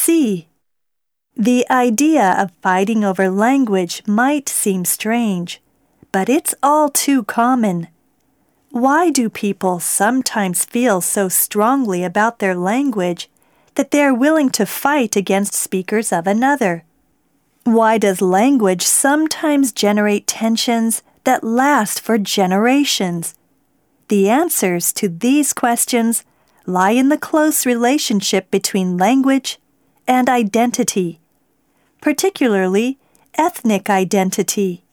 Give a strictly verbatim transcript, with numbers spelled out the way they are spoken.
C. The idea of fighting over language might seem strange, but it's all too common. Why do people sometimes feel so strongly about their language that they are willing to fight against speakers of another? Why does language sometimes generate tensions that last for generations? The answers to these questions lie in the close relationship between language and identity, particularly ethnic identity.